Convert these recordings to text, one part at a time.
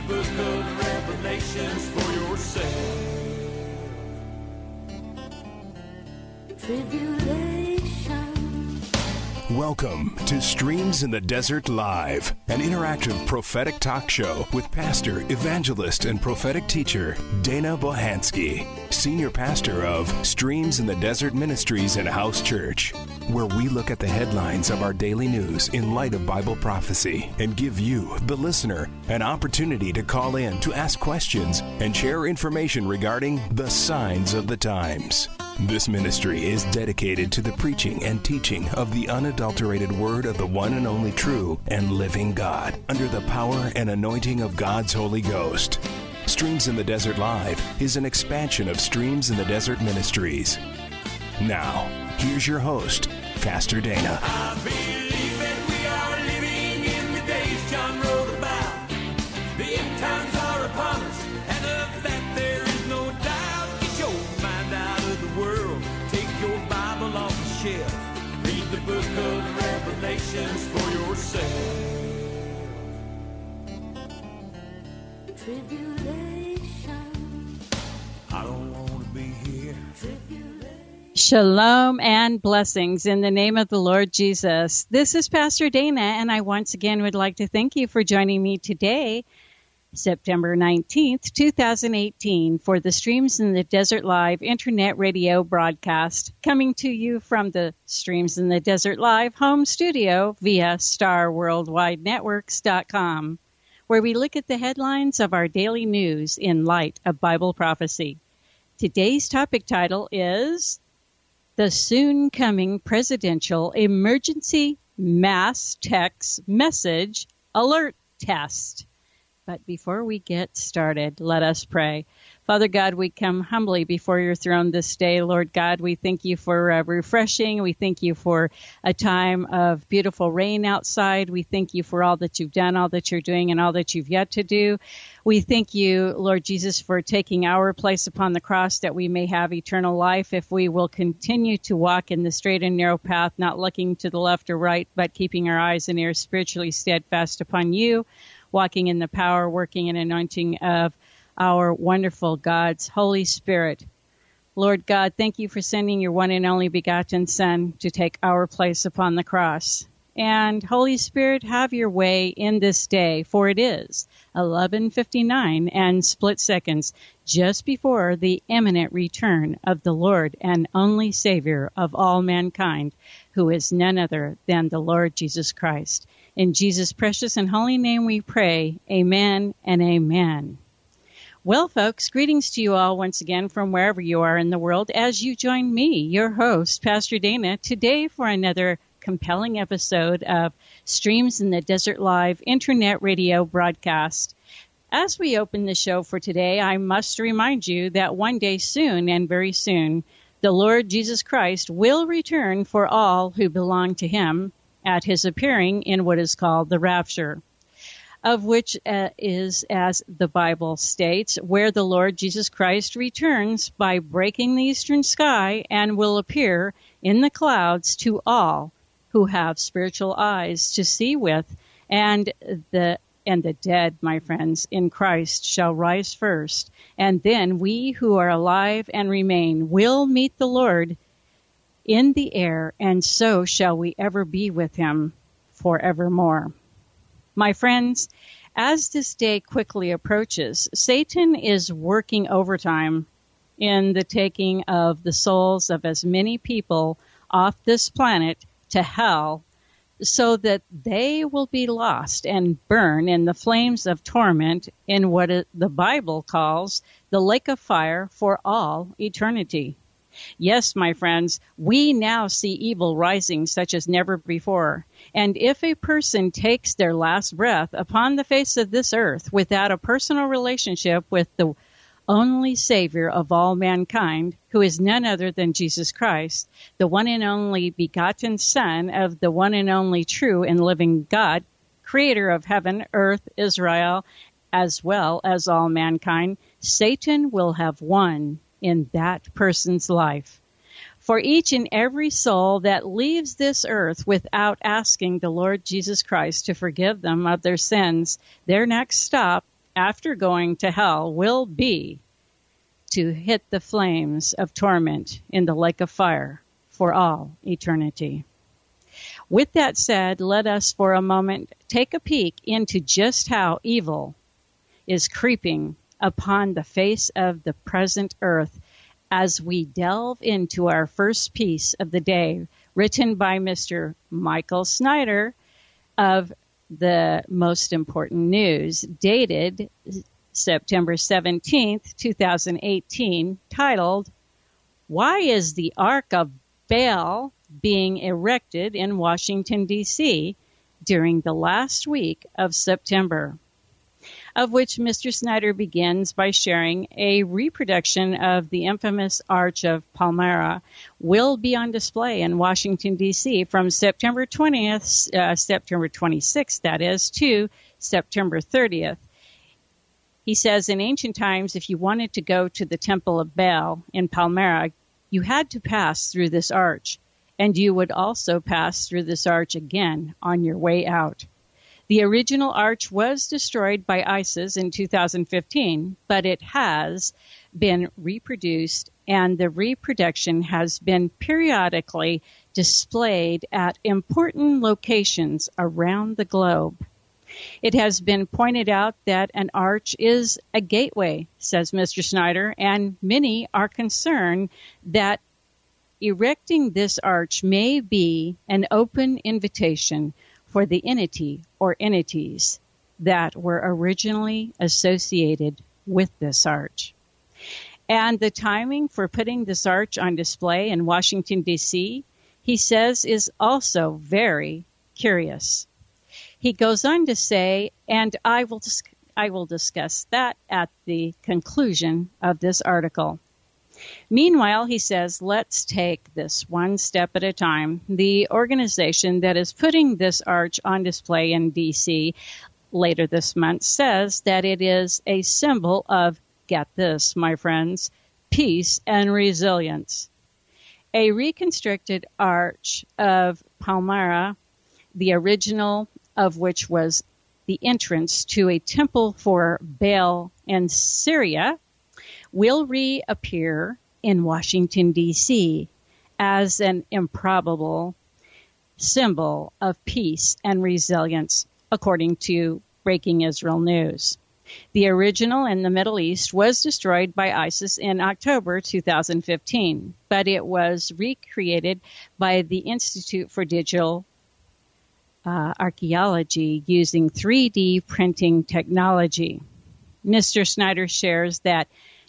book of Revelations for yourself. Tribulation. Welcome to Streams in the Desert Live, an interactive prophetic talk show with pastor, evangelist, and prophetic teacher Dana Bohansky, senior pastor of Streams in the Desert Ministries and House Church, where we look at the headlines of our daily news in light of Bible prophecy and give you, the listener, an opportunity to call in to ask questions and share information regarding the signs of the times. This ministry is dedicated to the preaching and teaching of the unadulterated word of the one and only true and living God, under the power and anointing of God's Holy Ghost. Streams in the Desert Live is an expansion of Streams in the Desert Ministries. Now, here's your host, Pastor Dana. I believe that we are living in the days John wrote about. The end times are upon us, and of that there is no doubt. Get your mind out of the world. Take your Bible off the shelf. Read the book of Revelations for yourself. Tribulation. I don't want to be here. Shalom and blessings in the name of the Lord Jesus. This is Pastor Dana, and I once again would like to thank you for joining me today, September 19th, 2018, for the Streams in the Desert Live Internet Radio broadcast, coming to you from the Streams in the Desert Live home studio via StarWorldWideNetworks.com, where we look at the headlines of our daily news in light of Bible prophecy. Today's topic title is the soon-coming presidential emergency mass text message alert test. But before we get started, let us pray. Father God, we come humbly before your throne this day. Lord God, we thank you for refreshing. We thank you for a time of beautiful rain outside. We thank you for all that you've done, all that you're doing, and all that you've yet to do. We thank you, Lord Jesus, for taking our place upon the cross that we may have eternal life if we will continue to walk in the straight and narrow path, not looking to the left or right, but keeping our eyes and ears spiritually steadfast upon you, walking in the power, working, and anointing of our wonderful God's Holy Spirit. Lord God, thank you for sending your one and only begotten Son to take our place upon the cross. And Holy Spirit, have your way in this day, for it is 11:59 and split seconds just before the imminent return of the Lord and only Savior of all mankind, who is none other than the Lord Jesus Christ. In Jesus' precious and holy name we pray, amen and amen. Well, folks, greetings to you all once again from wherever you are in the world as you join me, your host, Pastor Dana, today for another compelling episode of Streams in the Desert Live Internet Radio broadcast. As we open the show for today, I must remind you that one day soon, and very soon, the Lord Jesus Christ will return for all who belong to him at his appearing in what is called the rapture, of which is, as the Bible states, where the Lord Jesus Christ returns by breaking the eastern sky and will appear in the clouds to all who have spiritual eyes to see with, and the dead, my friends, in Christ shall rise first, and then we who are alive and remain will meet the Lord in the air, and so shall we ever be with him forevermore. My friends, as this day quickly approaches, Satan is working overtime in the taking of the souls of as many people off this planet to hell, so that they will be lost and burn in the flames of torment in what the Bible calls the lake of fire for all eternity. Yes, my friends, we now see evil rising such as never before. And if a person takes their last breath upon the face of this earth without a personal relationship with the only Savior of all mankind, who is none other than Jesus Christ, the one and only begotten Son of the one and only true and living God, creator of heaven, earth, Israel, as well as all mankind, Satan will have won in that person's life. For each and every soul that leaves this earth without asking the Lord Jesus Christ to forgive them of their sins, their next stop after going to hell will be to hit the flames of torment in the lake of fire for all eternity. With that said, let us for a moment take a peek into just how evil is creeping upon the face of the present earth as we delve into our first piece of the day, written by Mr. Michael Snyder of the Most Important News, dated September 17th, 2018, titled, "Why is the Ark of Baal being erected in Washington, D.C. during the last week of September?" Of which Mr. Snyder begins by sharing a reproduction of the infamous Arch of Palmyra will be on display in Washington, D.C. from September 20th, September 26th, that is, to September 30th. He says, in ancient times, if you wanted to go to the Temple of Baal in Palmyra, you had to pass through this arch, and you would also pass through this arch again on your way out. The original arch was destroyed by ISIS in 2015, but it has been reproduced, and the reproduction has been periodically displayed at important locations around the globe. It has been pointed out that an arch is a gateway, says Mr. Snyder, and many are concerned that erecting this arch may be an open invitation for the entity or entities that were originally associated with this arch. And the timing for putting this arch on display in Washington, D.C., he says, is also very curious. He goes on to say, and I will discuss that at the conclusion of this article. Meanwhile, he says, let's take this one step at a time. The organization that is putting this arch on display in D.C. later this month says that it is a symbol of, get this, my friends, peace and resilience. A reconstructed arch of Palmyra, the original of which was the entrance to a temple for Baal in Syria, will reappear in Washington, D.C. as an improbable symbol of peace and resilience, according to Breaking Israel News. The original in the Middle East was destroyed by ISIS in October 2015, but it was recreated by the Institute for Digital Archaeology using 3D printing technology. Mr. Snyder shares that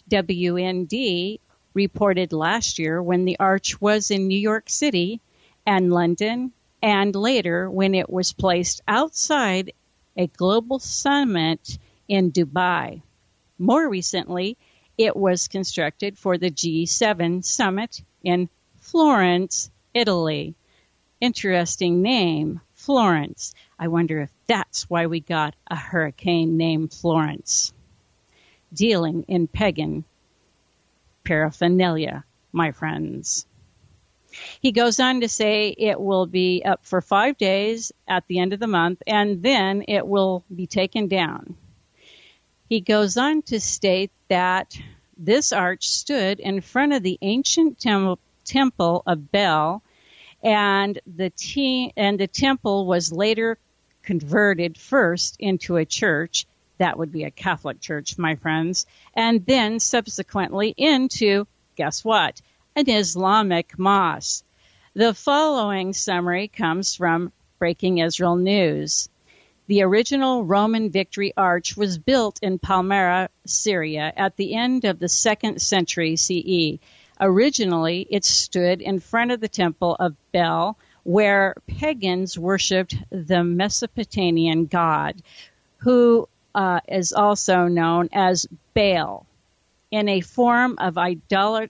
WND reported last year when the arch was in New York City and London, and later when it was placed outside a global summit in Dubai. More recently, it was constructed for the G7 summit in Florence, Italy. Interesting name, Florence. I wonder if that's why we got a hurricane named Florence. Dealing in pagan paraphernalia, my friends. He goes on to say it will be up for 5 days at the end of the month, and then it will be taken down. He goes on to state that this arch stood in front of the ancient temple of Baal, and the temple was later converted first into a church. That would be a Catholic church, my friends, and then subsequently into, guess what, an Islamic mosque. The following summary comes from Breaking Israel News. The original Roman Victory Arch was built in Palmyra, Syria, at the end of the 2nd century CE. Originally, it stood in front of the Temple of Baal, where pagans worshipped the Mesopotamian god, who is also known as Baal, in a form of idol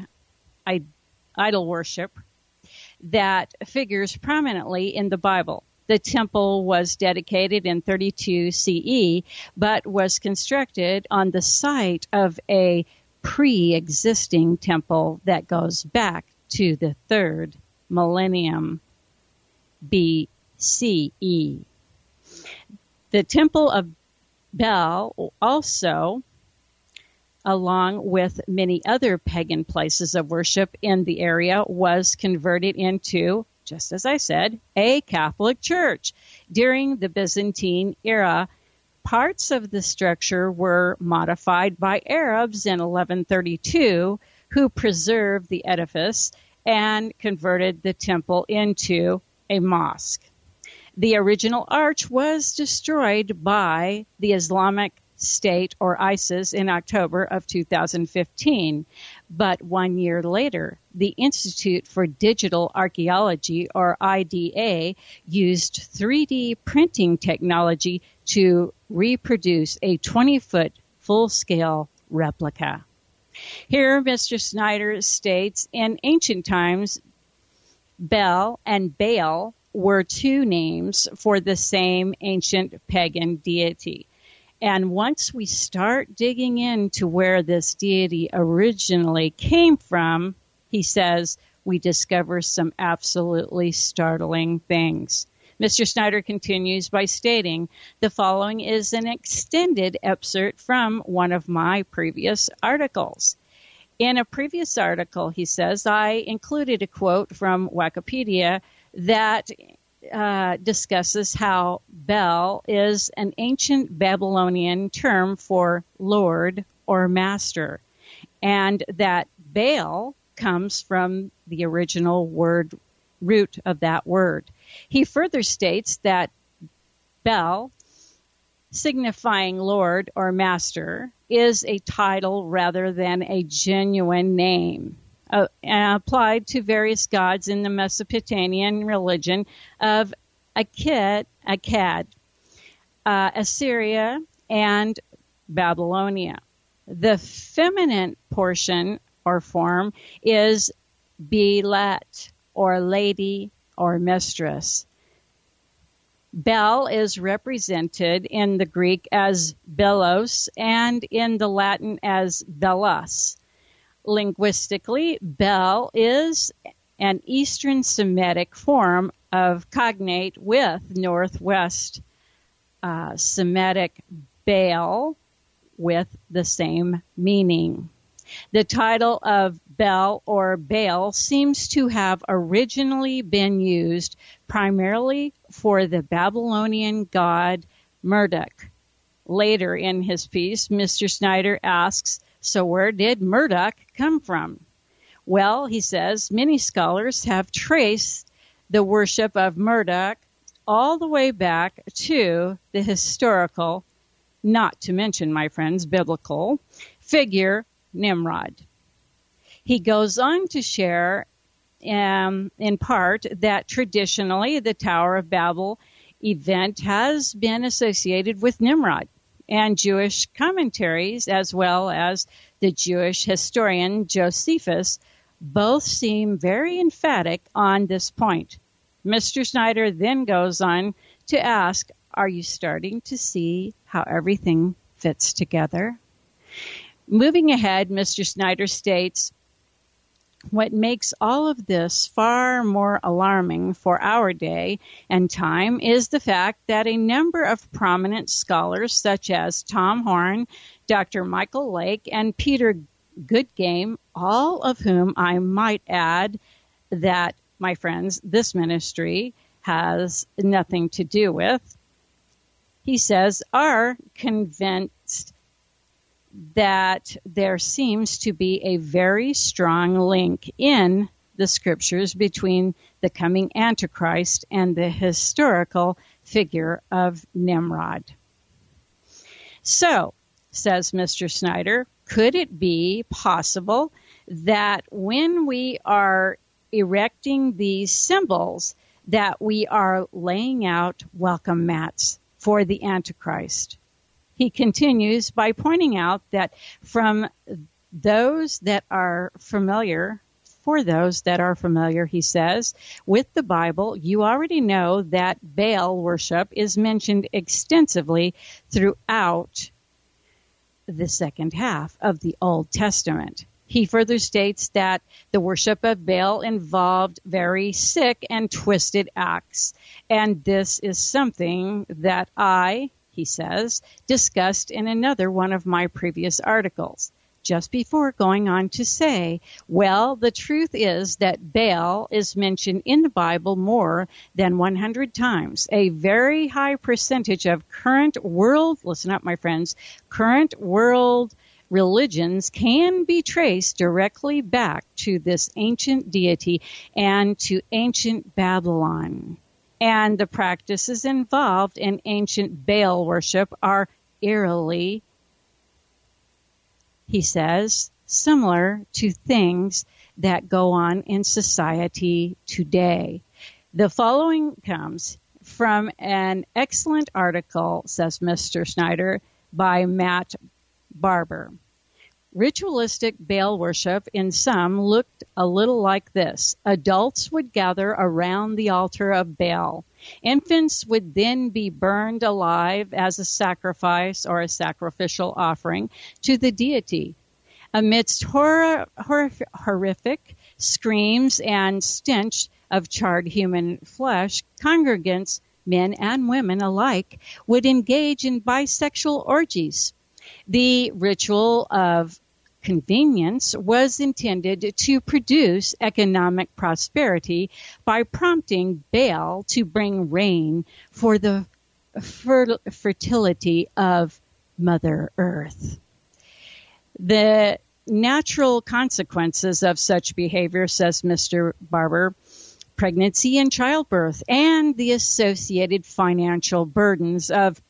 worship that figures prominently in the Bible. The temple was dedicated in 32 CE, but was constructed on the site of a pre-existing temple that goes back to the 3rd millennium BCE. The Temple of Bel also, along with many other pagan places of worship in the area, was converted into, just as I said, a Catholic church. During the Byzantine era, parts of the structure were modified by Arabs in 1132, who preserved the edifice and converted the temple into a mosque. The original arch was destroyed by the Islamic State, or ISIS, in October of 2015. But 1 year later, the Institute for Digital Archaeology, or IDA, used 3D printing technology to reproduce a 20-foot full-scale replica. Here, Mr. Snyder states, in ancient times, Bel and Baal were two names for the same ancient pagan deity. And once we start digging into where this deity originally came from, he says, we discover some absolutely startling things. Mr. Snyder continues by stating, the following is an extended excerpt from one of my previous articles. In a previous article, he says, I included a quote from Wikipedia that discusses how Bel is an ancient Babylonian term for Lord or Master, and that Baal comes from the original word root of that word. He further states that Bel, signifying Lord or Master, is a title rather than a genuine name. Applied to various gods in the Mesopotamian religion of Akkad, Assyria, and Babylonia. The feminine portion or form is Belet, or lady or mistress. Bel is represented in the Greek as Belos and in the Latin as Belus. Linguistically, Bel is an Eastern Semitic form of cognate with Northwest Semitic Baal with the same meaning. The title of Bel or Baal seems to have originally been used primarily for the Babylonian god Marduk. Later in his piece, Mr. Snyder asks, so where did Marduk come from? Well, he says, many scholars have traced the worship of Marduk all the way back to the historical, not to mention, my friends, biblical, figure Nimrod. He goes on to share, in part, that traditionally the Tower of Babel event has been associated with Nimrod. And Jewish commentaries, as well as the Jewish historian Josephus, both seem very emphatic on this point. Mr. Snyder then goes on to ask, are you starting to see how everything fits together? Moving ahead, Mr. Snyder states, what makes all of this far more alarming for our day and time is the fact that a number of prominent scholars such as Tom Horn, Dr. Michael Lake, and Peter Goodgame, all of whom I might add that, my friends, this ministry has nothing to do with, he says, are convinced that there seems to be a very strong link in the scriptures between the coming Antichrist and the historical figure of Nimrod. So, says Mr. Snyder, could it be possible that when we are erecting these symbols that we are laying out welcome mats for the Antichrist? He continues by pointing out that for those that are familiar, he says, with the Bible, you already know that Baal worship is mentioned extensively throughout the second half of the Old Testament. He further states that the worship of Baal involved very sick and twisted acts, and this is something that he says, discussed in another one of my previous articles, just before going on to say, well, the truth is that Baal is mentioned in the Bible more than 100 times. A very high percentage of current world, listen up, my friends, current world religions can be traced directly back to this ancient deity and to ancient Babylon. And the practices involved in ancient Baal worship are eerily, he says, similar to things that go on in society today. The following comes from an excellent article, says Mr. Snyder, by Matt Barber. Ritualistic Baal worship in some looked a little like this. Adults would gather around the altar of Baal. Infants would then be burned alive as a sacrifice or a sacrificial offering to the deity. Amidst horrific screams and stench of charred human flesh, congregants, men and women alike, would engage in bisexual orgies. The ritual of convenience was intended to produce economic prosperity by prompting Baal to bring rain for the fertility of Mother Earth. The natural consequences of such behavior, says Mr. Barber, pregnancy and childbirth, and the associated financial burdens of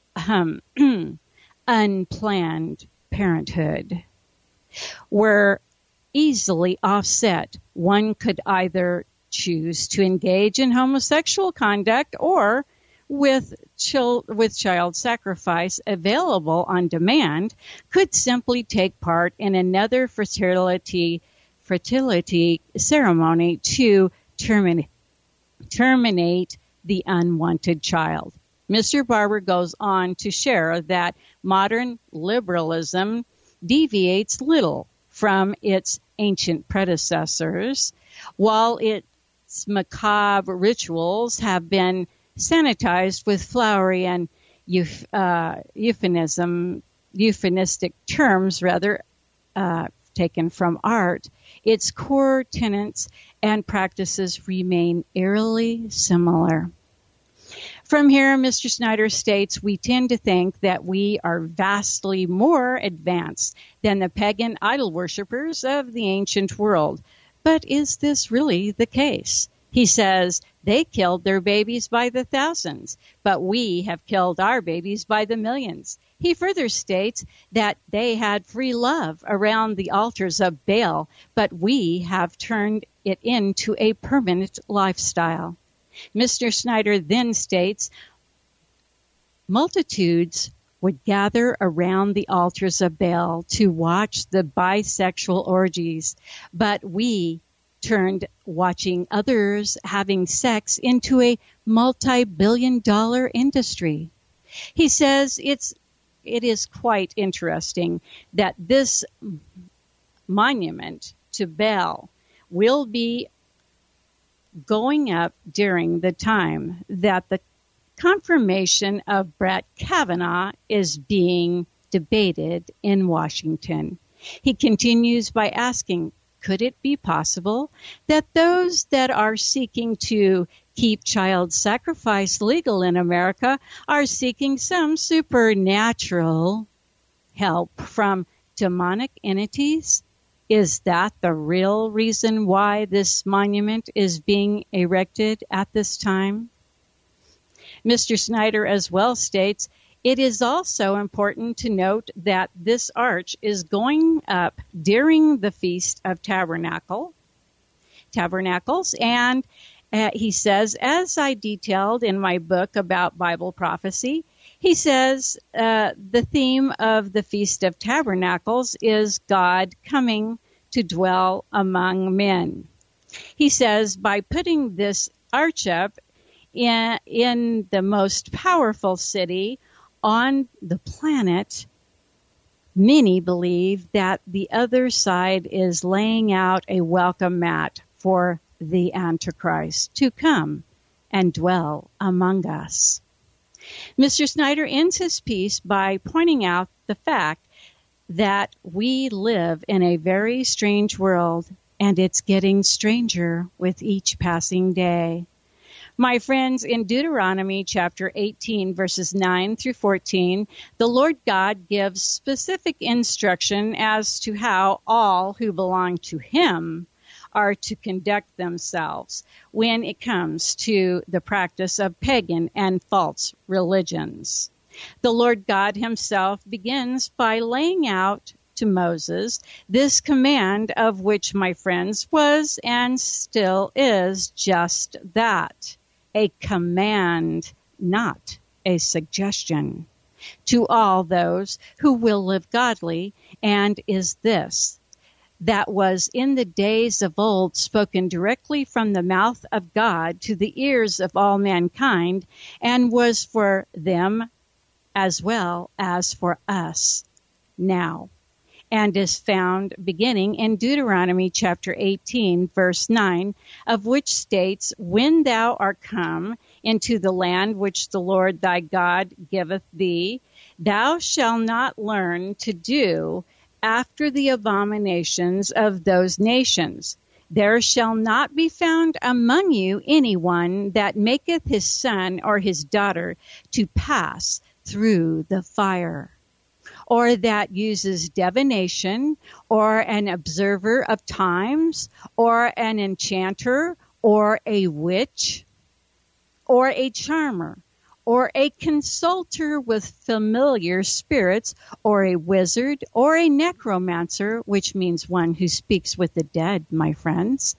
unplanned parenthood were easily offset. One could either choose to engage in homosexual conduct or with child sacrifice available on demand, could simply take part in another fertility ceremony to terminate the unwanted child. Mr. Barber goes on to share that modern liberalism deviates little from its ancient predecessors, while its macabre rituals have been sanitized with flowery and euphemistic terms, taken from art. Its core tenets and practices remain eerily similar. From here, Mr. Snyder states, we tend to think that we are vastly more advanced than the pagan idol worshippers of the ancient world. But is this really the case? He says, they killed their babies by the thousands, but we have killed our babies by the millions. He further states that they had free love around the altars of Baal, but we have turned it into a permanent lifestyle. Mr. Snyder then states, multitudes would gather around the altars of Baal to watch the bisexual orgies, but we turned watching others having sex into a multi-billion-dollar industry. He says it is quite interesting that this monument to Baal will be going up during the time that the confirmation of Brett Kavanaugh is being debated in Washington. He continues by asking, could it be possible that those that are seeking to keep child sacrifice legal in America are seeking some supernatural help from demonic entities? Is that the real reason why this monument is being erected at this time? Mr. Snyder as well states, it is also important to note that this arch is going up during the Feast of Tabernacles, and he says, as I detailed in my book about Bible prophecy, he says the theme of the Feast of Tabernacles is God coming to dwell among men. He says, by putting this arch up in the most powerful city on the planet, many believe that the other side is laying out a welcome mat for the Antichrist to come and dwell among us. Mr. Snyder ends his piece by pointing out the fact that we live in a very strange world, and it's getting stranger with each passing day. My friends, in Deuteronomy chapter 18, verses 9 through 14, the Lord God gives specific instruction as to how all who belong to Him are to conduct themselves when it comes to the practice of pagan and false religions. The Lord God Himself begins by laying out to Moses this command, of which, my friends, was and still is just that, a command, not a suggestion, to all those who will live godly, and is this: that was in the days of old spoken directly from the mouth of God to the ears of all mankind, and was for them as well as for us now, and is found beginning in Deuteronomy chapter 18, verse 9, of which states, when thou art come into the land which the Lord thy God giveth thee, thou shalt not learn to do after the abominations of those nations. There shall not be found among you anyone that maketh his son or his daughter to pass through the fire, or that uses divination, or an observer of times, or an enchanter, or a witch, or a charmer, or a consulter with familiar spirits, or a wizard, or a necromancer, which means one who speaks with the dead, my friends.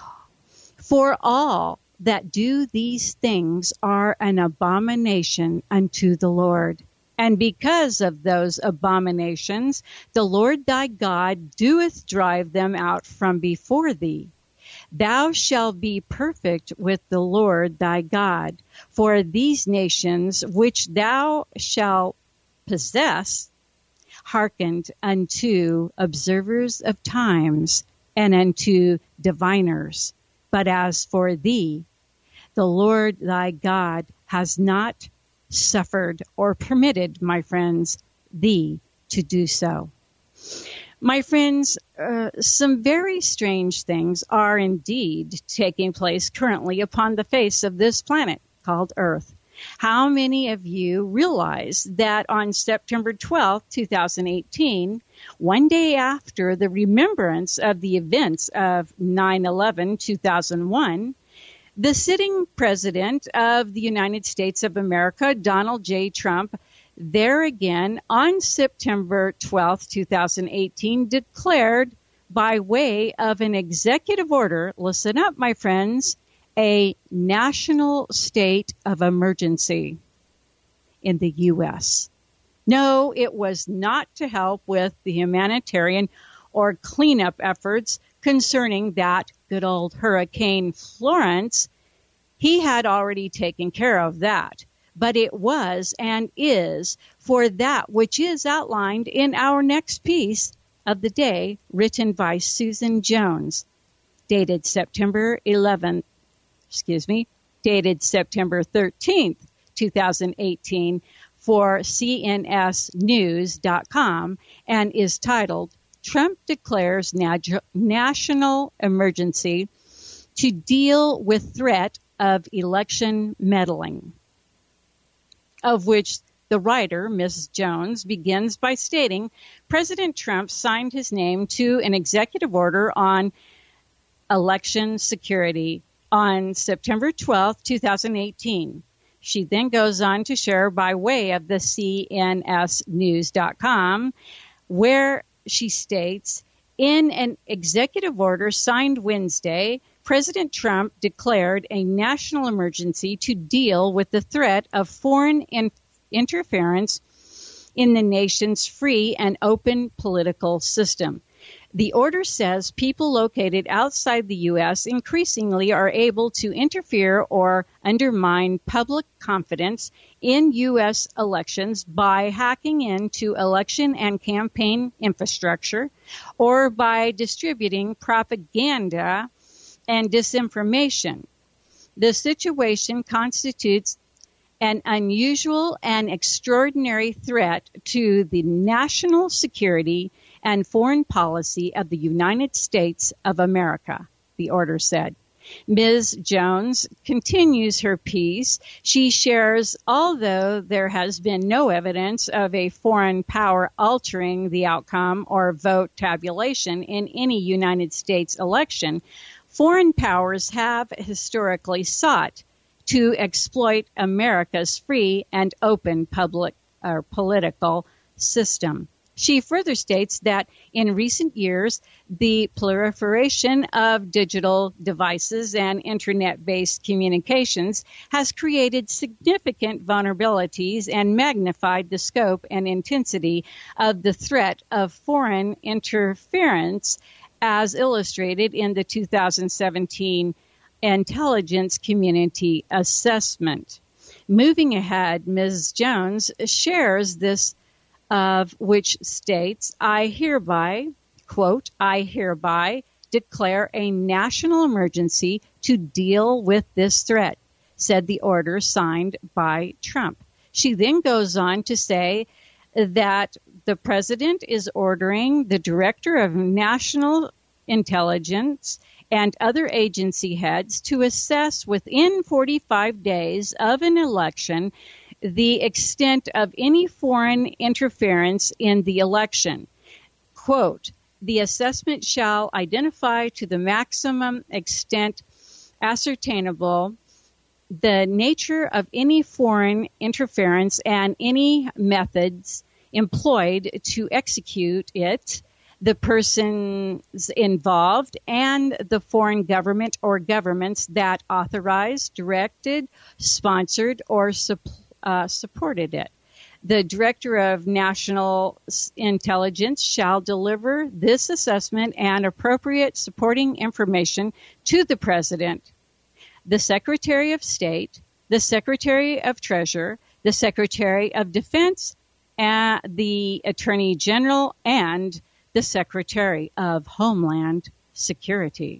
For all that do these things are an abomination unto the Lord. And because of those abominations, the Lord thy God doeth drive them out from before thee. Thou shalt be perfect with the Lord thy God, for these nations which thou shalt possess hearkened unto observers of times and unto diviners. But as for thee, the Lord thy God has not suffered or permitted, my friends, thee to do so. My friends, some very strange things are indeed taking place currently upon the face of this planet called Earth. How many of you realize that on September 12, 2018, one day after the remembrance of the events of 9/11, 2001, the sitting president of the United States of America, Donald J. Trump, there again on September 12, 2018, declared by way of an executive order, listen up, my friends, a national state of emergency in the U.S. No, it was not to help with the humanitarian or cleanup efforts concerning that good old Hurricane Florence. He had already taken care of that. But it was and is for that which is outlined in our next piece of the day, written by Susan Jones, dated September 13th, 2018, for CNSnews.com, and is titled, Trump Declares National Emergency to Deal with Threat of Election Meddling, of which the writer, Ms. Jones, begins by stating President Trump signed his name to an executive order on election security on September 12, 2018. She then goes on to share by way of the CNSnews.com, where she states, in an executive order signed Wednesday, President Trump declared a national emergency to deal with the threat of foreign interference in the nation's free and open political system. The order says people located outside the U.S. increasingly are able to interfere or undermine public confidence in U.S. elections by hacking into election and campaign infrastructure or by distributing propaganda and disinformation. The situation constitutes an unusual and extraordinary threat to the national security and foreign policy of the United States of America, the order said. Ms. Jones continues her piece. She shares, although there has been no evidence of a foreign power altering the outcome or vote tabulation in any United States election, foreign powers have historically sought to exploit America's free and open public or political system. She further states that in recent years, the proliferation of digital devices and internet-based communications has created significant vulnerabilities and magnified the scope and intensity of the threat of foreign interference, as illustrated in the 2017 Intelligence Community Assessment. Moving ahead, Ms. Jones shares this, of which states, I hereby, quote, I hereby declare a national emergency to deal with this threat, said the order signed by Trump. She then goes on to say that the president is ordering the director of national intelligence and other agency heads to assess within 45 days of an election the extent of any foreign interference in the election. Quote, the assessment shall identify to the maximum extent ascertainable the nature of any foreign interference and any methods employed to execute it, the persons involved, and the foreign government or governments that authorized, directed, sponsored, or supported it. The Director of National Intelligence shall deliver this assessment and appropriate supporting information to the President, the Secretary of State, the Secretary of Treasury, the Secretary of Defense, the Attorney General, and the Secretary of Homeland Security.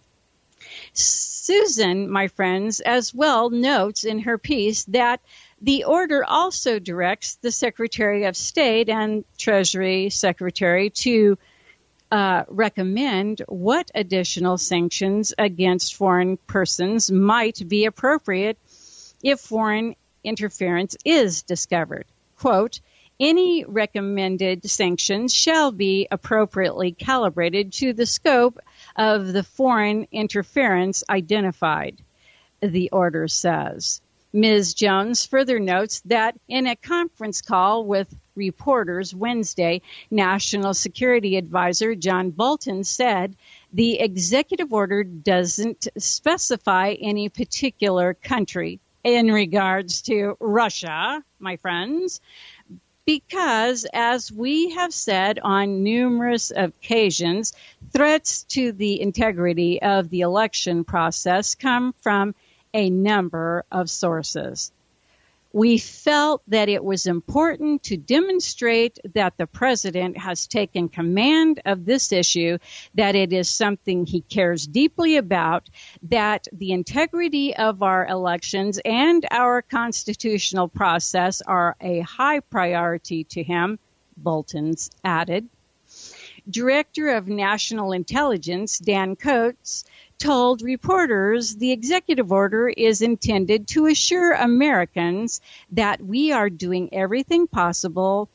Susan, my friends, as well notes in her piece that the order also directs the Secretary of State and Treasury Secretary to recommend what additional sanctions against foreign persons might be appropriate if foreign interference is discovered. Quote, any recommended sanctions shall be appropriately calibrated to the scope of the foreign interference identified, the order says. Ms. Jones further notes that in a conference call with reporters Wednesday, National Security Advisor John Bolton said the executive order doesn't specify any particular country in regards to Russia, my friends, because, as we have said on numerous occasions, threats to the integrity of the election process come from a number of sources. We felt that it was important to demonstrate that the president has taken command of this issue, that it is something he cares deeply about, that the integrity of our elections and our constitutional process are a high priority to him, Bolton's added. Director of National Intelligence, Dan Coats, told reporters the executive order is intended to assure Americans that we are doing everything possible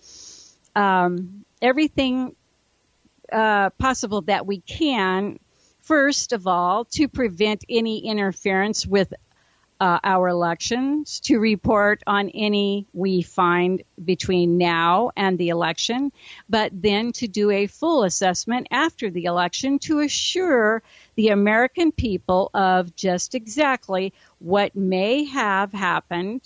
that we can, first of all, to prevent any interference with our elections, to report on any we find between now and the election, but then to do a full assessment after the election to assure the American people of just exactly what may have happened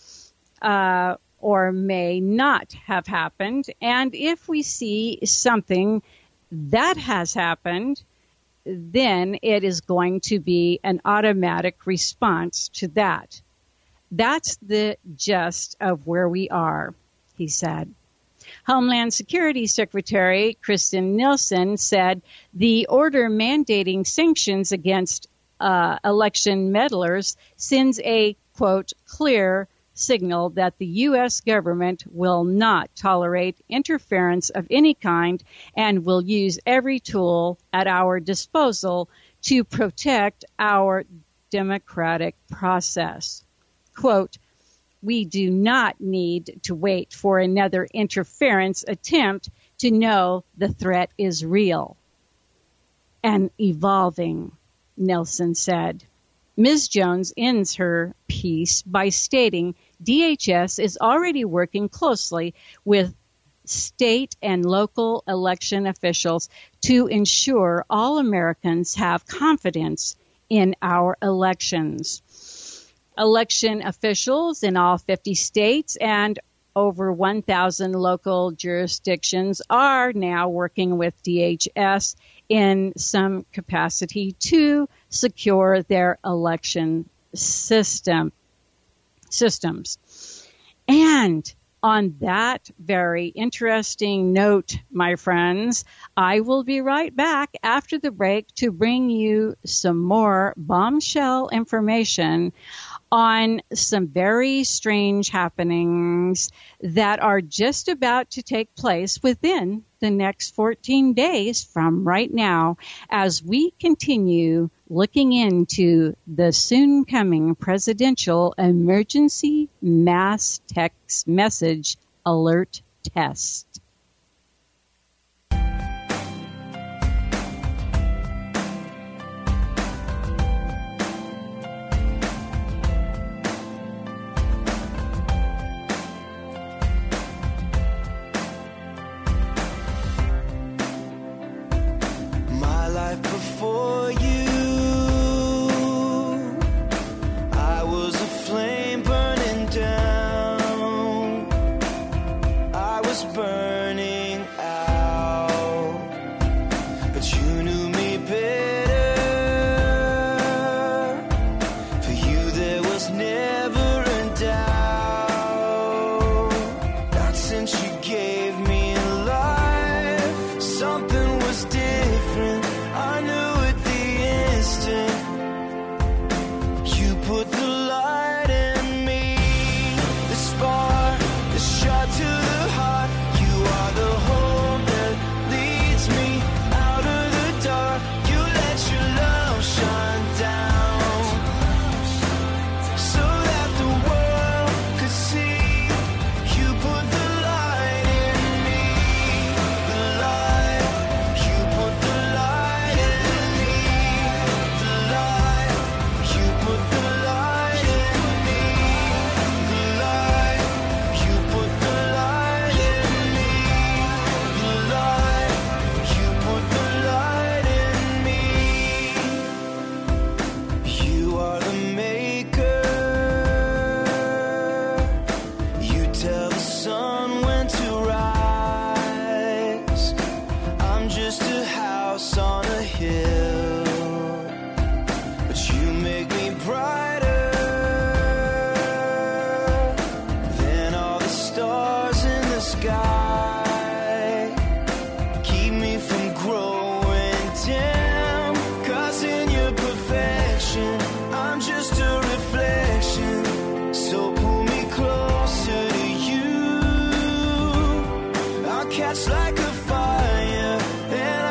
or may not have happened. And if we see something that has happened, then it is going to be an automatic response to that. That's the gist of where we are, he said. Homeland Security Secretary Kristen Nielsen said the order mandating sanctions against election meddlers sends a, quote, clear signal that the U.S. government will not tolerate interference of any kind and will use every tool at our disposal to protect our democratic process. Quote, "We do not need to wait for another interference attempt to know the threat is real and evolving," Nelson said. Ms. Jones ends her piece by stating DHS is already working closely with state and local election officials to ensure all Americans have confidence in our elections. Election officials in all 50 states and over 1,000 local jurisdictions are now working with DHS in some capacity to secure their election systems. And on that very interesting note, my friends, I will be right back after the break to bring you some more bombshell information on some very strange happenings that are just about to take place within the next 14 days from right now as we continue looking into the soon coming presidential emergency mass text message alert test. Before you, I was a flame burning down. I was burning out, but you knew me better. For you there was never a doubt. Not since you gave me life, something was different. I knew at the instant you put the light in me, the spark, the shot to the heart. You are the hope that leads me out of the dark. You let your love shine down so that the world could see. You put the light in me, the light. You put the light in me, the light. You put the light in me, the light. You put the light in me, the light. You put the light in me. You are the maker. You tell the sun when to rise. I'm just a house on a hill, but you make me brighter than all the stars in the sky. Keep me from growing dim, 'cause in your perfection I'm just a reflection. So pull me closer to you. I'll catch like a fire and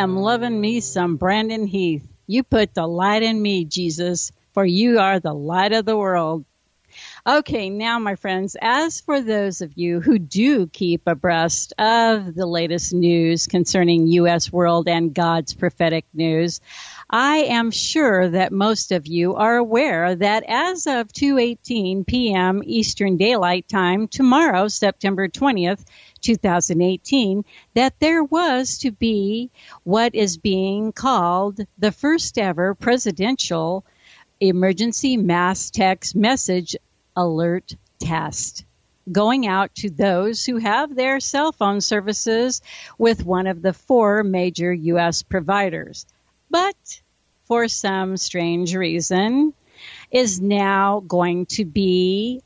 am loving me some Brandon Heath. You put the light in me, Jesus, for you are the light of the world. Okay, now, my friends, as for those of you who do keep abreast of the latest news concerning U.S. world and God's prophetic news, I am sure that most of you are aware that as of 2:18 p.m. Eastern Daylight Time tomorrow, September 20th, 2018, that there was to be what is being called the first ever presidential emergency mass text message alert test, going out to those who have their cell phone services with one of the 4 major U.S. providers. But for some strange reason, is now going to be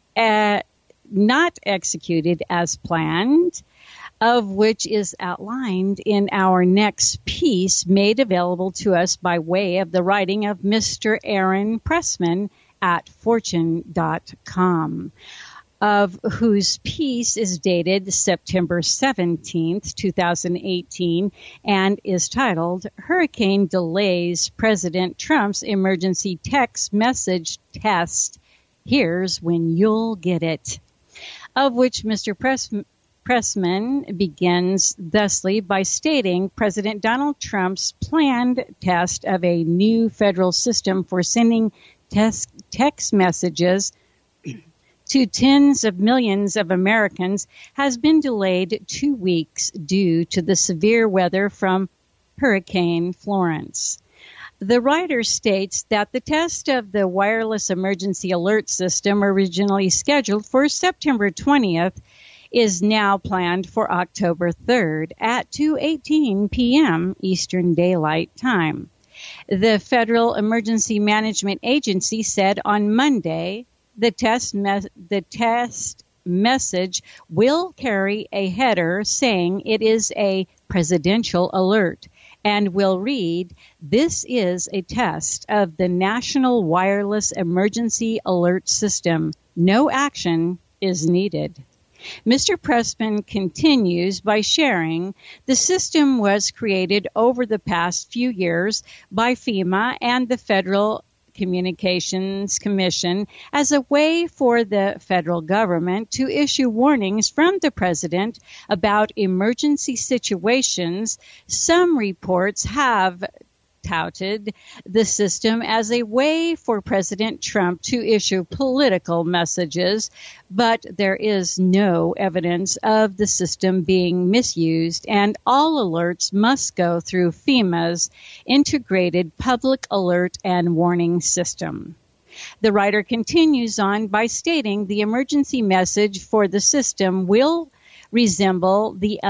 not executed as planned, of which is outlined in our next piece made available to us by way of the writing of Mr. Aaron Pressman at Fortune.com, of whose piece is dated September 17th, 2018, and is titled Hurricane Delays President Trump's Emergency Text Message Test. Here's when you'll get it. Of which Mr. Pressman begins thusly by stating President Donald Trump's planned test of a new federal system for sending text messages to tens of millions of Americans has been delayed 2 weeks due to the severe weather from Hurricane Florence. The writer states that the test of the wireless emergency alert system, originally scheduled for September 20th, is now planned for October 3rd at 2:18 p.m. Eastern Daylight Time. The Federal Emergency Management Agency said on Monday the test message will carry a header saying it is a presidential alert and will read, "This is a test of the National Wireless Emergency Alert System. No action is needed." Mr. Pressman continues by sharing the system was created over the past few years by FEMA and the Federal Communications Commission as a way for the federal government to issue warnings from the president about emergency situations. Some reports have touted the system as a way for President Trump to issue political messages, but there is no evidence of the system being misused, and all alerts must go through FEMA's integrated public alert and warning system. The writer continues on by stating the emergency message for the system will resemble the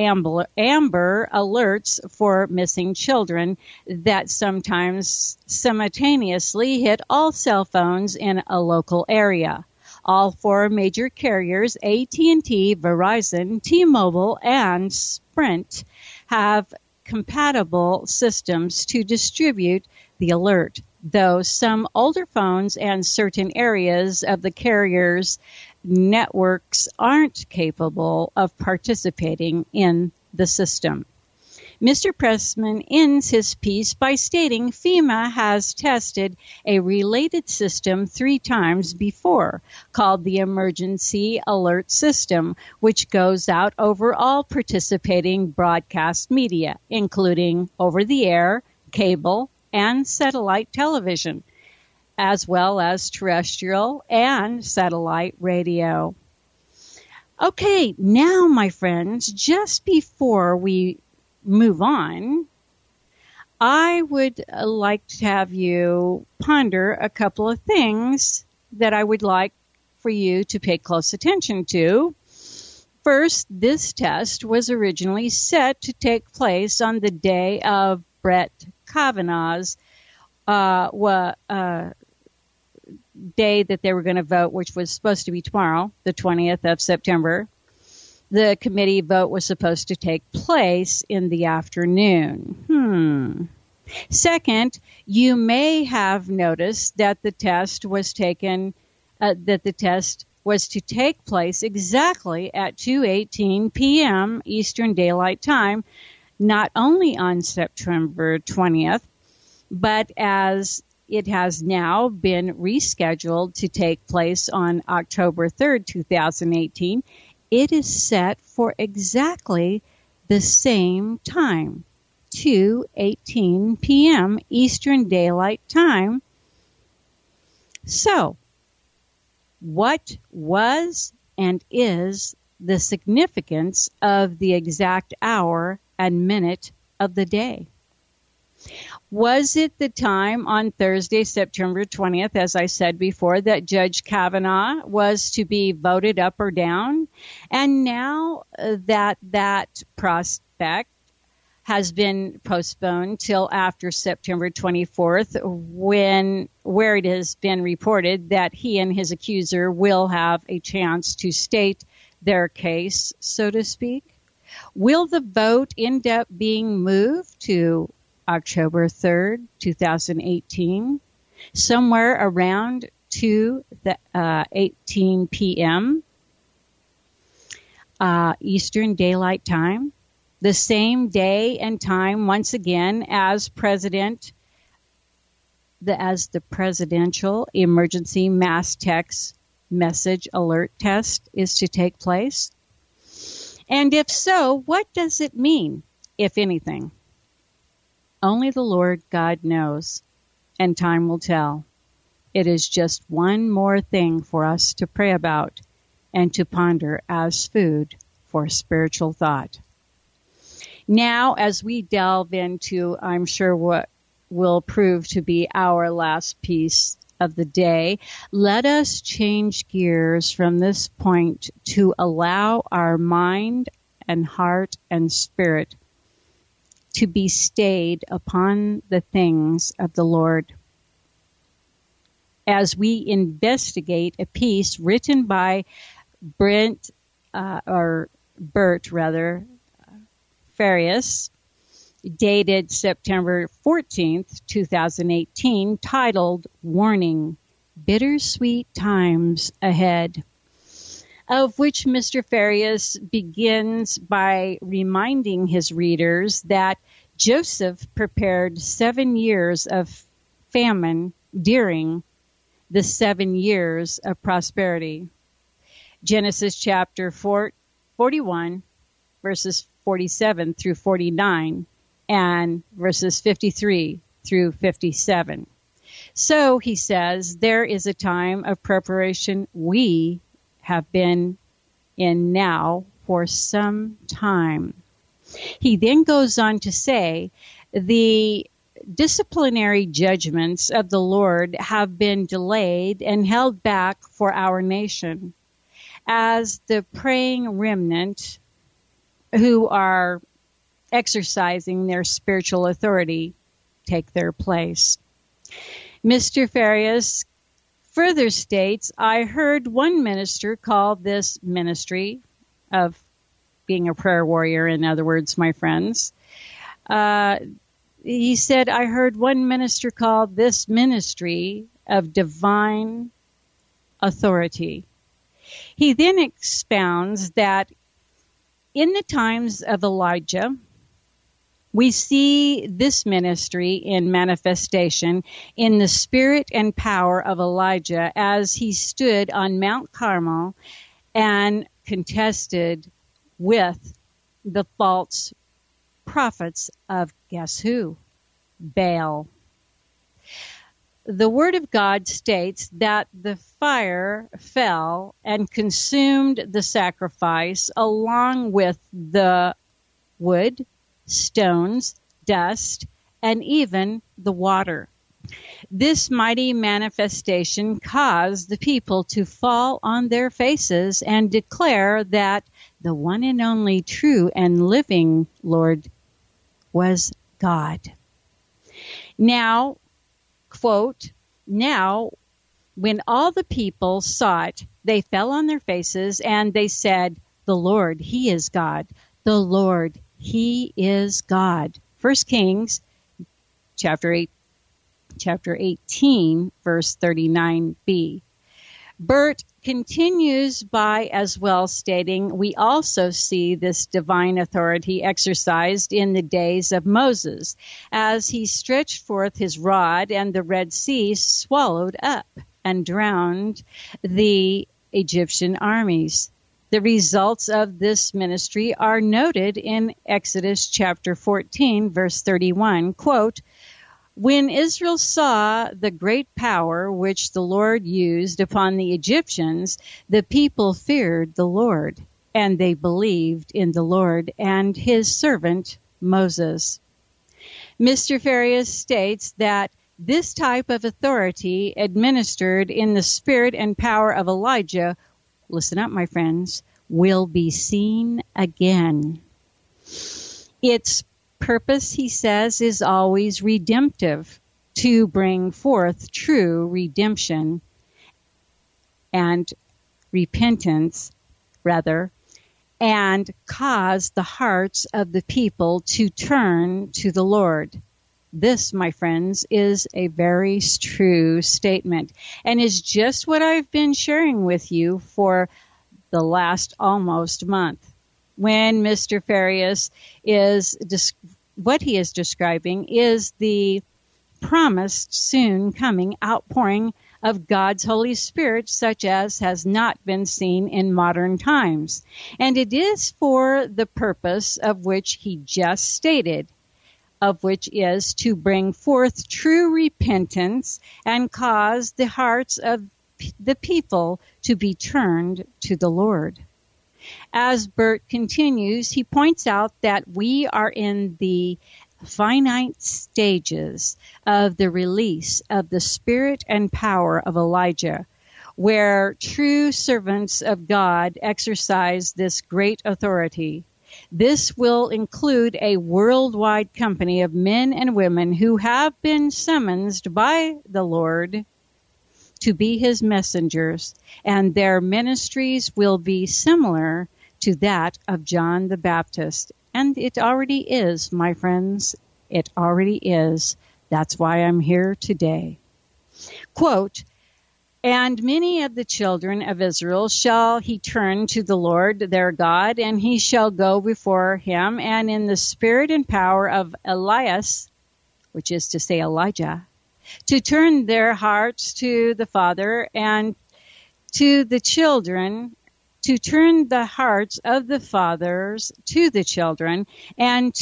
Amber alerts for missing children that sometimes simultaneously hit all cell phones in a local area. All 4 major carriers, AT&T, Verizon, T-Mobile, and Sprint, have compatible systems to distribute the alert, though some older phones and certain areas of the carriers' networks aren't capable of participating in the system. Mr. Pressman ends his piece by stating FEMA has tested a related system 3 times before, called the Emergency Alert System, which goes out over all participating broadcast media, including over-the-air, cable, and satellite television, as well as terrestrial and satellite radio. Okay, now, my friends, just before we move on, I would like to have you ponder a couple of things that I would like for you to pay close attention to. First, this test was originally set to take place on the day of Brett Kavanaugh's day that they were going to vote, which was supposed to be tomorrow, the 20th of September. The committee vote was supposed to take place in the afternoon. Second, you may have noticed that the test was to take place exactly at 2:18 p.m. Eastern Daylight Time. not only on September 20th, but as it has now been rescheduled to take place on October 3rd, 2018, it is set for exactly the same time, 2:18 p.m. Eastern Daylight Time. So, what was and is the significance of the exact hour and minute of the day? Was it the time on Thursday, September 20th, as I said before, that Judge Kavanaugh was to be voted up or down? And now that prospect has been postponed till after September 24th, where it has been reported that he and his accuser will have a chance to state their case, so to speak. Will the vote end up being moved to October 3rd, 2018, somewhere around 2:18 p.m. Eastern Daylight Time, the same day and time once again as the presidential emergency mass text message alert test is to take place? And if so, what does it mean, if anything? Only the Lord God knows, and time will tell. It is just one more thing for us to pray about and to ponder as food for spiritual thought. Now, as we delve into, I'm sure, what will prove to be our last piece of the day, let us change gears from this point to allow our mind and heart and spirit to be stayed upon the things of the Lord. As we investigate a piece written by Bert Farias, dated September 14th, 2018, titled Warning, Bittersweet Times Ahead, of which Mr. Farias begins by reminding his readers that Joseph prepared 7 years of famine during the 7 years of prosperity. Genesis chapter 41, verses 47 through 49, and verses 53 through 57. So, he says, there is a time of preparation we have been in now for some time. He then goes on to say, the disciplinary judgments of the Lord have been delayed and held back for our nation, as the praying remnant who are exercising their spiritual authority take their place. Mr. Farias further states, I heard one minister call this ministry of being a prayer warrior, in other words, my friends. He said, I heard one minister call this ministry of divine authority. He then expounds that in the times of Elijah, we see this ministry in manifestation in the spirit and power of Elijah as he stood on Mount Carmel and contested with the false prophets of, guess who? Baal. The Word of God states that the fire fell and consumed the sacrifice along with the wood, stones, dust, and even the water. This mighty manifestation caused the people to fall on their faces and declare that the one and only true and living Lord was God. Now, quote, now, when all the people saw it, they fell on their faces and they said, the Lord, He is God. The Lord, He is God. 1 Kings chapter 18, verse 39b. Bert continues by as well stating, we also see this divine authority exercised in the days of Moses, as he stretched forth his rod and the Red Sea swallowed up and drowned the Egyptian armies. The results of this ministry are noted in Exodus chapter 14, verse 31, quote, when Israel saw the great power which the Lord used upon the Egyptians, the people feared the Lord, and they believed in the Lord and his servant Moses. Mr. Farias states that this type of authority administered in the spirit and power of Elijah, listen up, my friends, will be seen again. Its purpose, he says, is always redemptive, to bring forth true redemption and repentance, and cause the hearts of the people to turn to the Lord. This, my friends, is a very true statement and is just what I've been sharing with you for the last almost month. When Mr. Farias what he is describing is the promised soon coming outpouring of God's Holy Spirit, such as has not been seen in modern times. And it is for the purpose of which he just stated, of which is to bring forth true repentance and cause the hearts of the people to be turned to the Lord. As Bert continues, he points out that we are in the finite stages of the release of the spirit and power of Elijah, where true servants of God exercise this great authority. This will include a worldwide company of men and women who have been summoned by the Lord to be his messengers, and their ministries will be similar to that of John the Baptist. And it already is, my friends. It already is. That's why I'm here today. Quote, and many of the children of Israel shall he turn to the Lord their God, and he shall go before him, and in the spirit and power of Elias, which is to say Elijah, to turn their hearts to the Father and to the children, to turn the hearts of the fathers to the children, and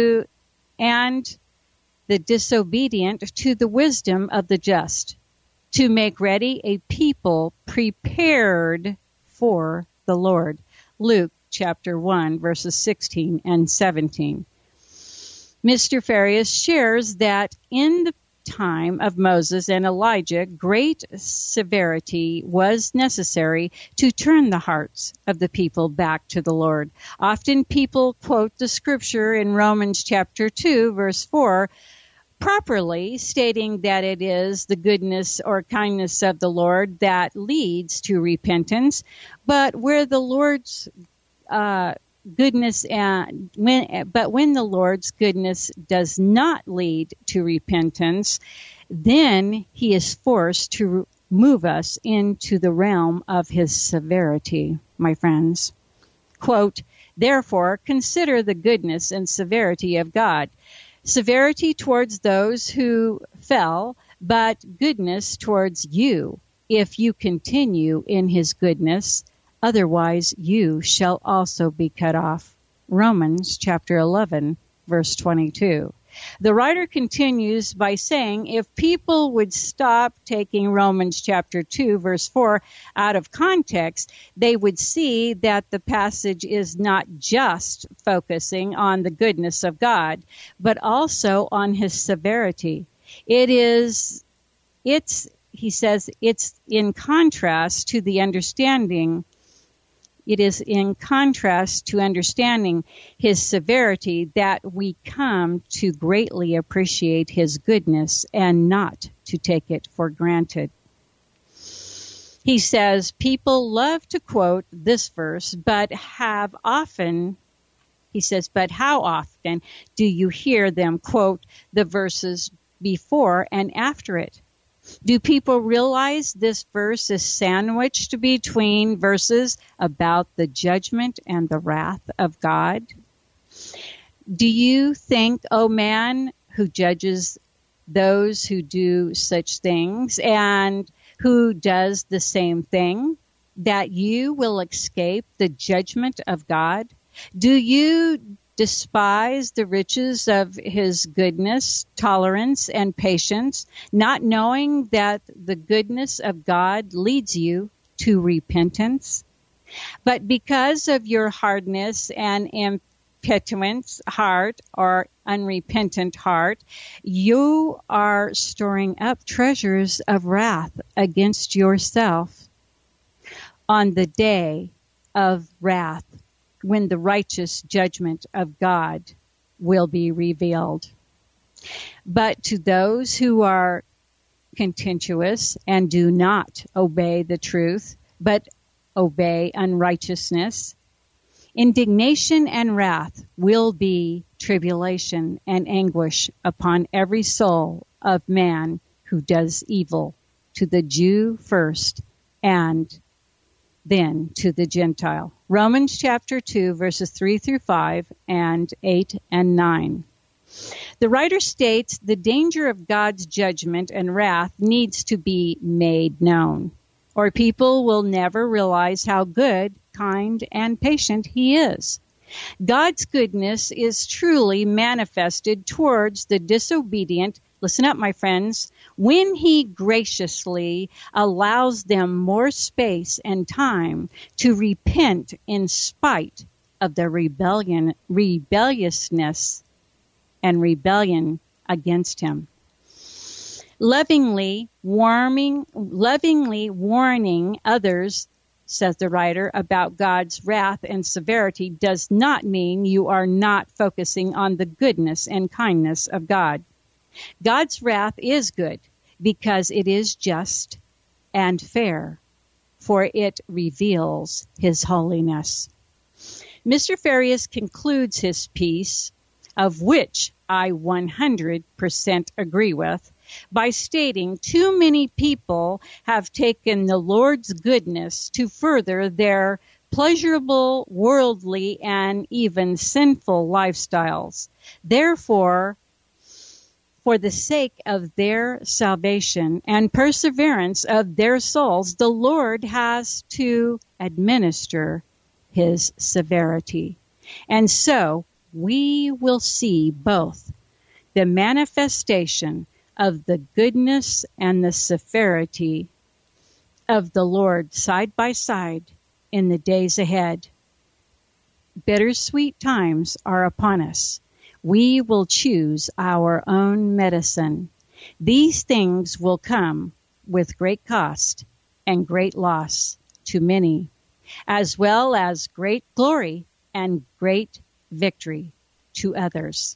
the disobedient to the wisdom of the just, to make ready a people prepared for the Lord. Luke chapter 1, verses 16 and 17. Mr. Farias shares that in the time of Moses and Elijah, great severity was necessary to turn the hearts of the people back to the Lord. Often people quote the scripture in Romans chapter 2, verse 4, properly stating that it is the goodness or kindness of the Lord that leads to repentance, but where the Lord's goodness when the Lord's goodness does not lead to repentance, then he is forced to move us into the realm of his severity, my friends. Quote, therefore, consider the goodness and severity of God. Severity towards those who fell, but goodness towards you, if you continue in his goodness. Otherwise, you shall also be cut off. Romans chapter 11, verse 22. The writer continues by saying, if people would stop taking Romans chapter 2, verse 4 out of context, they would see that the passage is not just focusing on the goodness of God, but also on his severity. He says, it's in contrast to the understanding. It is in contrast to understanding his severity that we come to greatly appreciate his goodness and not to take it for granted. He says, people love to quote this verse, but how often do you hear them quote the verses before and after it? Do people realize this verse is sandwiched between verses about the judgment and the wrath of God? Do you think, O man, who judges those who do such things and who does the same thing, that you will escape the judgment of God? Do you despise the riches of his goodness, tolerance, and patience, not knowing that the goodness of God leads you to repentance? But because of your hardness and impetuous heart or unrepentant heart, you are storing up treasures of wrath against yourself on the day of wrath, when the righteous judgment of God will be revealed. But to those who are contentious and do not obey the truth, but obey unrighteousness, indignation and wrath will be tribulation and anguish upon every soul of man who does evil, to the Jew first and then to the Gentile. Romans chapter 2, verses 3 through 5 and 8 and 9. The writer states the danger of God's judgment and wrath needs to be made known, or people will never realize how good, kind, and patient he is. God's goodness is truly manifested towards the disobedient. Listen up, my friends. When he graciously allows them more space and time to repent in spite of their rebelliousness and rebellion against him. Lovingly warning others, says the writer, about God's wrath and severity does not mean you are not focusing on the goodness and kindness of God. God's wrath is good because it is just and fair, for it reveals his holiness. Mr. Farias concludes his piece, of which I 100% agree with, by stating too many people have taken the Lord's goodness to further their pleasurable, worldly, and even sinful lifestyles. Therefore, for the sake of their salvation and perseverance of their souls, the Lord has to administer his severity. And so we will see both the manifestation of the goodness and the severity of the Lord side by side in the days ahead. Bittersweet times are upon us. We will choose our own medicine. These things will come with great cost and great loss to many, as well as great glory and great victory to others.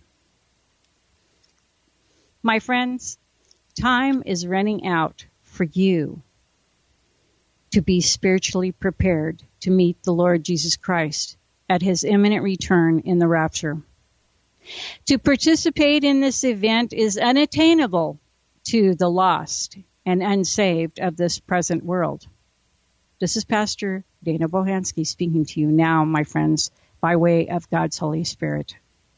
My friends, time is running out for you to be spiritually prepared to meet the Lord Jesus Christ at his imminent return in the rapture. To participate in this event is unattainable to the lost and unsaved of this present world. This is Pastor Dana Bohansky speaking to you now, my friends, by way of God's Holy Spirit.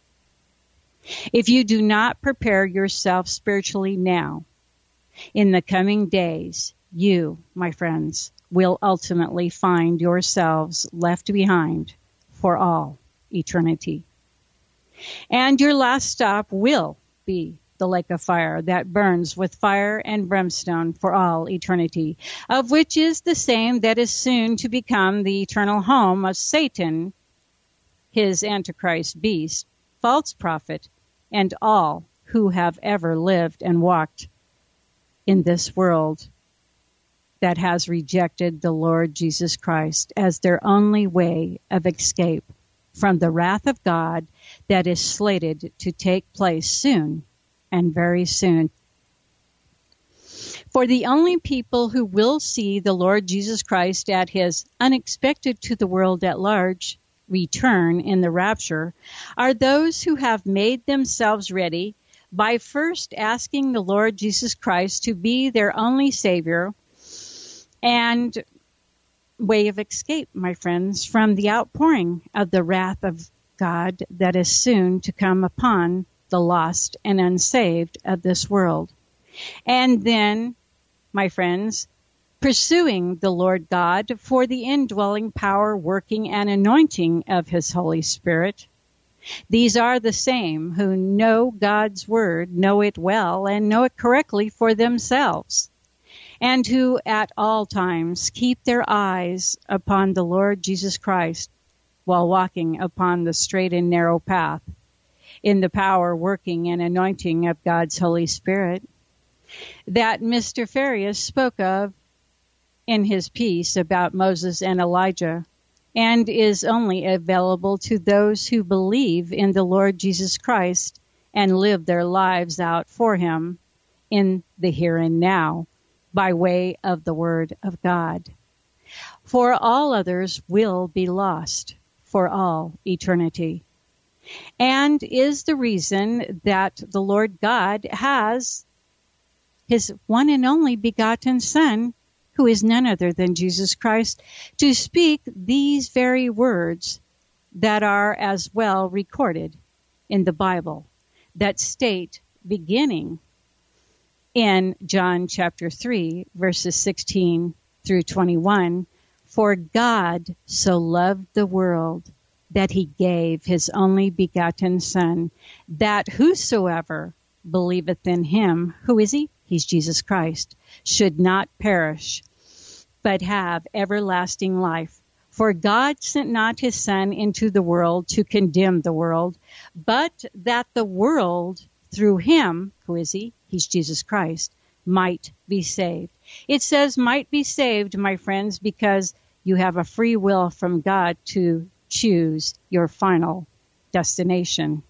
If you do not prepare yourself spiritually now, in the coming days, you, my friends, will ultimately find yourselves left behind for all eternity. And your last stop will be the lake of fire that burns with fire and brimstone for all eternity, of which is the same that is soon to become the eternal home of Satan, his Antichrist beast, false prophet, and all who have ever lived and walked in this world that has rejected the Lord Jesus Christ as their only way of escape from the wrath of God that is slated to take place soon and very soon. For the only people who will see the Lord Jesus Christ at his unexpected to the world at large return in the rapture are those who have made themselves ready by first asking the Lord Jesus Christ to be their only Savior and way of escape, my friends, from the outpouring of the wrath of God that is soon to come upon the lost and unsaved of this world. And then, my friends, pursuing the Lord God for the indwelling power, working, and anointing of His Holy Spirit. These are the same who know God's Word, know it well, and know it correctly for themselves, and who at all times keep their eyes upon the Lord Jesus Christ while walking upon the straight and narrow path in the power, working, and anointing of God's Holy Spirit that Mr. Farias spoke of in his piece about Moses and Elijah, and is only available to those who believe in the Lord Jesus Christ and live their lives out for Him in the here and now by way of the Word of God. For all others will be lost for all eternity, and is the reason that the Lord God has His one and only begotten Son, who is none other than Jesus Christ, to speak these very words that are as well recorded in the Bible, that state, beginning in John chapter 3, verses 16 through 21, "For God so loved the world that He gave His only begotten Son, that whosoever believeth in Him," who is He? He's Jesus Christ, "should not perish, but have everlasting life. For God sent not His Son into the world to condemn the world, but that the world through Him," who is He? He's Jesus Christ, "might be saved." It says might be saved, my friends, because you have a free will from God to choose your final destination.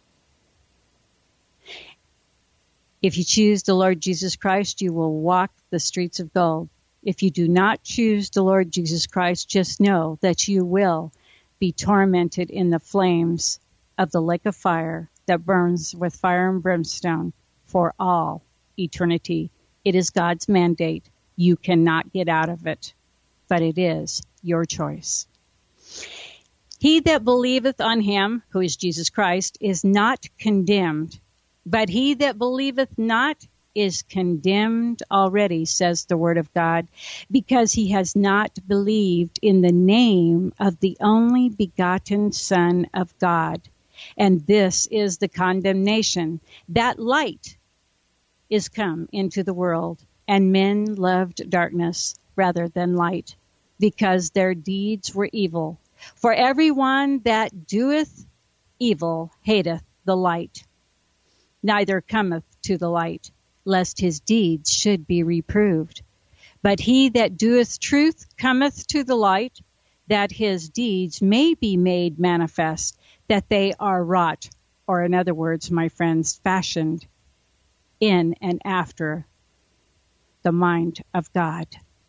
If you choose the Lord Jesus Christ, you will walk the streets of gold. If you do not choose the Lord Jesus Christ, just know that you will be tormented in the flames of the lake of fire that burns with fire and brimstone for all eternity. It is God's mandate. You cannot get out of it, but it is your choice. "He that believeth on Him," who is Jesus Christ, "is not condemned, but he that believeth not is condemned already," says the Word of God, "because he has not believed in the name of the only begotten Son of God. And this is the condemnation, that light is come into the world, and men loved darkness rather than light, because their deeds were evil. For everyone that doeth evil hateth the light, neither cometh to the light, lest his deeds should be reproved. But he that doeth truth cometh to the light, that his deeds may be made manifest, that they are wrought," or in other words, my friends, fashioned in and after the mind of God.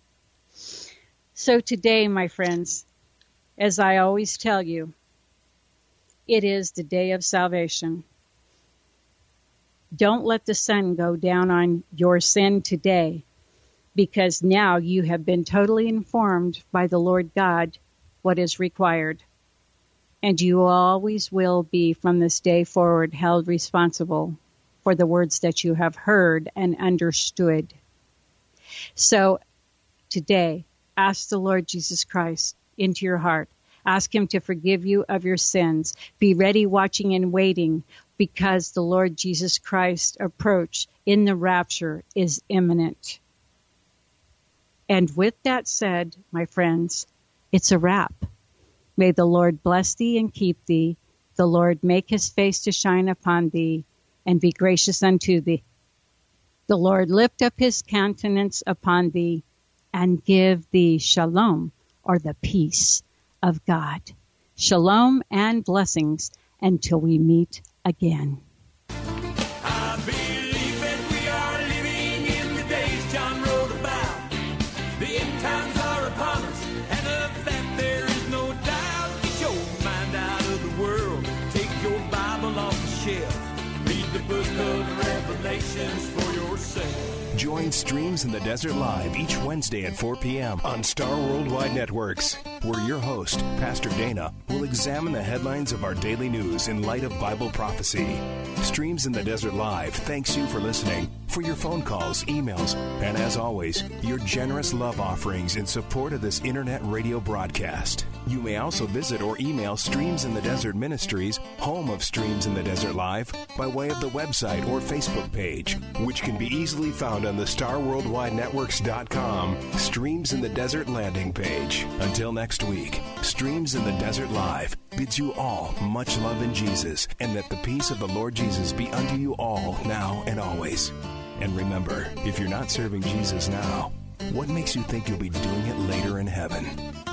So today, my friends, as I always tell you, it is the day of salvation. Don't let the sun go down on your sin today, because now you have been totally informed by the Lord God what is required. And you always will be from this day forward held responsible for the words that you have heard and understood. So today, ask the Lord Jesus Christ into your heart. Ask Him to forgive you of your sins. Be ready, watching, and waiting, because the Lord Jesus Christ's approach in the rapture is imminent. And with that said, my friends, it's a wrap. May the Lord bless thee and keep thee. The Lord make His face to shine upon thee and be gracious unto thee. The Lord lift up His countenance upon thee and give thee shalom, or the peace of God. Shalom and blessings until we meet again. I believe that we are living in the days John wrote about. The end times are upon us, and of that there is no doubt. Get your mind out of the world. Take your Bible off the shelf. Read the book of Revelation. nations for your sake. Join Streams in the Desert Live each Wednesday at 4 p.m. on Star Worldwide Networks, where your host, Pastor Dana, will examine the headlines of our daily news in light of Bible prophecy. Streams in the Desert Live thanks you for listening, for your phone calls, emails, and as always, your generous love offerings in support of this internet radio broadcast. You may also visit or email Streams in the Desert Ministries, home of Streams in the Desert Live, by way of the website or Facebook page, which can be easily found on the StarWorldWideNetworks.com Streams in the Desert landing page. Until next week, Streams in the Desert Live bids you all much love in Jesus, and that the peace of the Lord Jesus be unto you all now and always. And remember, if you're not serving Jesus now, what makes you think you'll be doing it later in heaven?